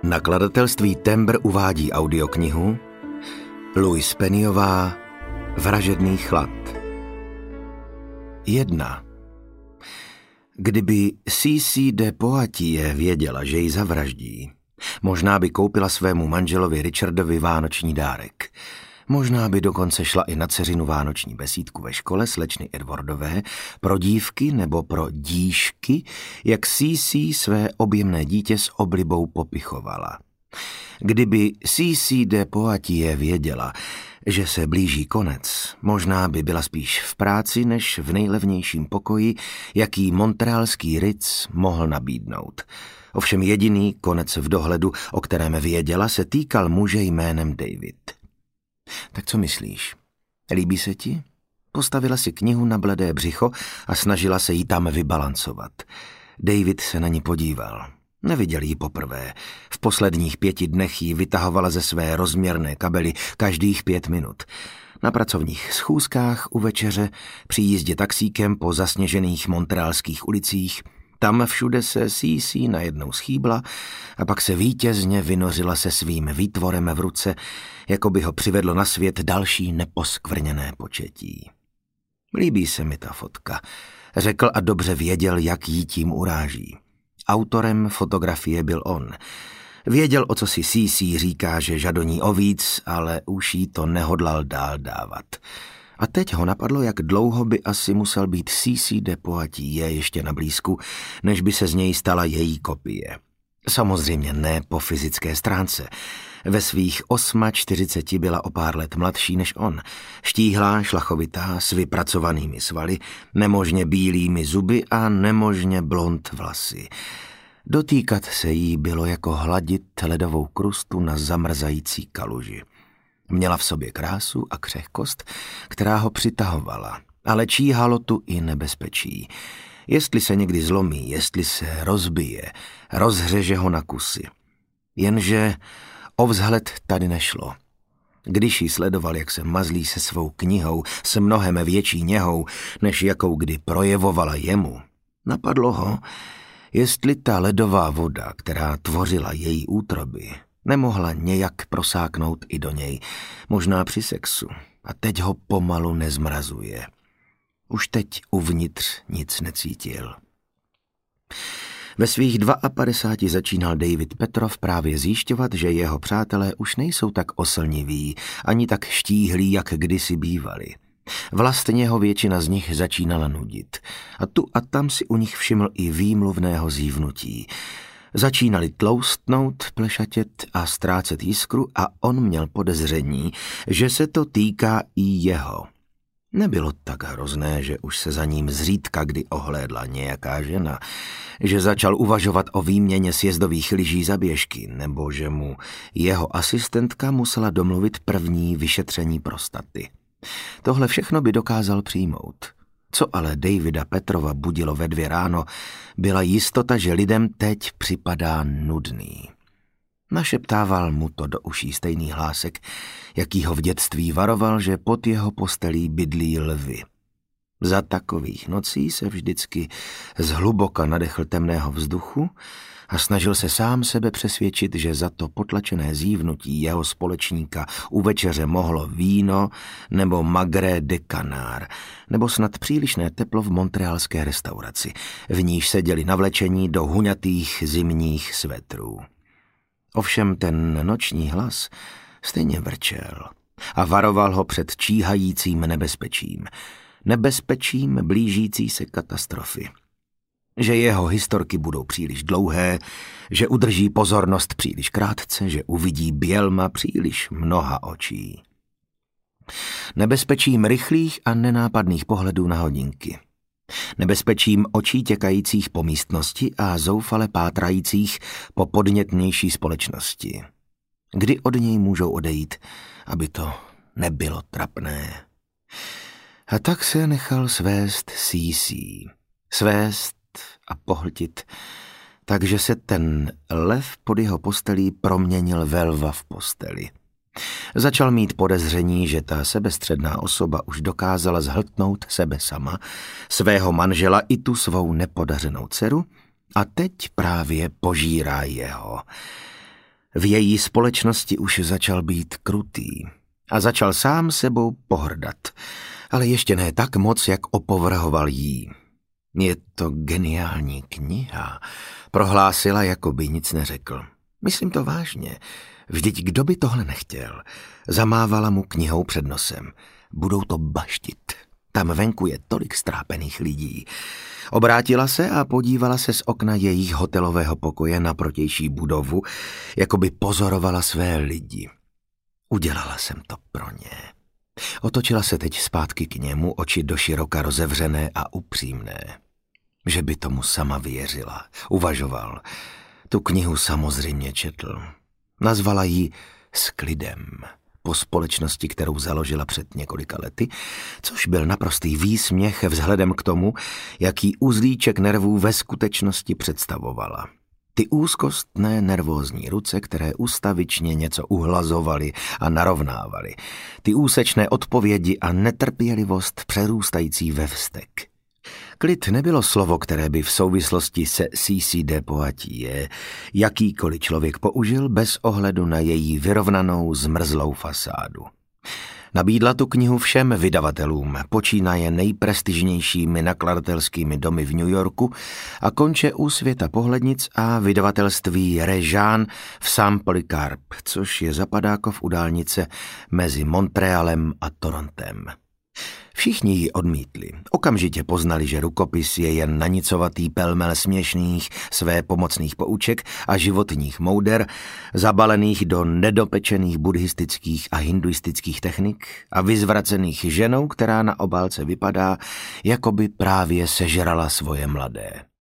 Nakladatelství Tembr uvádí audioknihu Louise Pennyová Vražedný chlad. 1. Kdyby C.C. de Poitiers věděla, že ji zavraždí, možná by koupila svému manželovi Richardovi vánoční dárek. Možná by dokonce šla i na dceřinu vánoční besídku ve škole slečny Edwardové pro dívky nebo pro díšky, jak C.C. své objemné dítě s oblibou popichovala. Kdyby C.C. de Poitiers věděla, že se blíží konec, možná by byla spíš v práci, než v nejlevnějším pokoji, jaký montrealský Ritz mohl nabídnout. Ovšem jediný konec v dohledu, o kterém věděla, se týkal muže jménem David. Tak co myslíš? Líbí se ti? Postavila si knihu na bledé břicho a snažila se jí tam vybalancovat. David se na ní podíval. Neviděl ji poprvé. V posledních 5 dnech ji vytahovala ze své rozměrné kabely každých 5 minut. Na pracovních schůzkách, u večeře, při jízdě taxíkem po zasněžených montrealských ulicích, tam všude se C.C. najednou schýbla a pak se vítězně vynořila se svým výtvorem v ruce, jako by ho přivedlo na svět další neposkvrněné početí. Líbí se mi ta fotka, řekl a dobře věděl, jak jí tím uráží. Autorem fotografie byl on. Věděl, o co si C.C. říká, že žadoní o víc, ale už jí to nehodlal dál dávat. A teď ho napadlo, jak dlouho by asi musel být C.C. de Poitiers ještě na blízku, než by se z něj stala její kopie. Samozřejmě ne po fyzické stránce. Ve svých 48 byla o pár let mladší než on. Štíhlá, šlachovitá, s vypracovanými svaly, nemožně bílými zuby a nemožně blond vlasy. Dotýkat se jí bylo jako hladit ledovou krustu na zamrzající kaluži. Měla v sobě krásu a křehkost, která ho přitahovala, ale číhalo tu i nebezpečí. Jestli se někdy zlomí, jestli se rozbije, rozhřeže ho na kusy. Jenže o vzhled tady nešlo. Když ji sledoval, jak se mazlí se svou knihou s mnohem větší něhou, než jakou kdy projevovala jemu, napadlo ho, jestli ta ledová voda, která tvořila její útroby, nemohla nějak prosáknout i do něj, možná při sexu, a teď ho pomalu nezmrazuje. Už teď uvnitř nic necítil. Ve svých 52 začínal David Petrov právě zjišťovat, že jeho přátelé už nejsou tak oslniví, ani tak štíhlí, jak kdysi bývali. Vlastně ho většina z nich začínala nudit. A tu a tam si u nich všiml i výmluvného zívnutí. Začínali tloustnout, plešatět a ztrácet jiskru a on měl podezření, že se to týká i jeho. Nebylo tak hrozné, že už se za ním zřídka kdy ohlédla nějaká žena, že začal uvažovat o výměně sjezdových lyží za běžky, nebo že mu jeho asistentka musela domluvit první vyšetření prostaty. Tohle všechno by dokázal přijmout. Co ale Davida Petrova budilo ve 2 ráno, byla jistota, že lidem teď připadá nudný. Našeptával mu to do uší stejný hlásek, jaký ho v dětství varoval, že pod jeho postelí bydlí lvy. Za takových nocí se vždycky zhluboka nadechl temného vzduchu a snažil se sám sebe přesvědčit, že za to potlačené zívnutí jeho společníka u večeře mohlo víno nebo Magre de Canard, nebo snad přílišné teplo v montrealské restauraci, v níž seděli navlečení do huňatých zimních svetrů. Ovšem ten noční hlas stejně vrčel a varoval ho před číhajícím nebezpečím blížící se katastrofy. Že jeho historky budou příliš dlouhé, že udrží pozornost příliš krátce, že uvidí bělma příliš mnoha očí. Nebezpečím rychlých a nenápadných pohledů na hodinky. Nebezpečím očí těkajících po místnosti a zoufale pátrajících po podnětnější společnosti. Kdy od něj můžou odejít, aby to nebylo trapné. A tak se nechal svést C.C. Svést a pohltit, takže se ten lev pod jeho postelí proměnil ve lva v posteli. Začal mít podezření, že ta sebestředná osoba už dokázala zhltnout sebe sama, svého manžela i tu svou nepodařenou dceru a teď právě požírá jeho. V její společnosti už začal být krutý a začal sám sebou pohrdat, ale ještě ne tak moc, jak opovrhoval jí. Je to geniální kniha, prohlásila, jako by nic neřekl. Myslím to vážně. Vždyť kdo by tohle nechtěl? Zamávala mu knihou před nosem. Budou to baštit. Tam venku je tolik strápených lidí. Obrátila se a podívala se z okna jejich hotelového pokoje na protější budovu, jako by pozorovala své lidi. Udělala jsem to pro ně. Otočila se teď zpátky k němu, oči doširoka rozevřené a upřímné. Že by tomu sama věřila, uvažoval. Tu knihu samozřejmě četl. Nazvala ji S klidem, po společnosti, kterou založila před několika lety, což byl naprostý výsměch vzhledem k tomu, jaký uzlíček nervů ve skutečnosti představovala. Ty úzkostné nervózní ruce, které ustavičně něco uhlazovaly a narovnávaly. Ty úsečné odpovědi a netrpělivost přerůstající ve vztek. Klid nebylo slovo, které by v souvislosti se CC de Poitiers jakýkoliv člověk použil bez ohledu na její vyrovnanou zmrzlou fasádu. Nabídla tu knihu všem vydavatelům, počínaje nejprestižnějšími nakladatelskými domy v New Yorku a konče u Světa pohlednic a vydavatelství Réjean v Saint-Polycarpe, což je zapadákov u dálnice mezi Montrealem a Torontem. Všichni ji odmítli. Okamžitě poznali, že rukopis je jen nanicovatý pelmel směšných svépomocných pouček a životních mouder, zabalených do nedopečených buddhistických a hinduistických technik a vyzvracených ženou, která na obálce vypadá, jako by právě sežrala svoje mladé.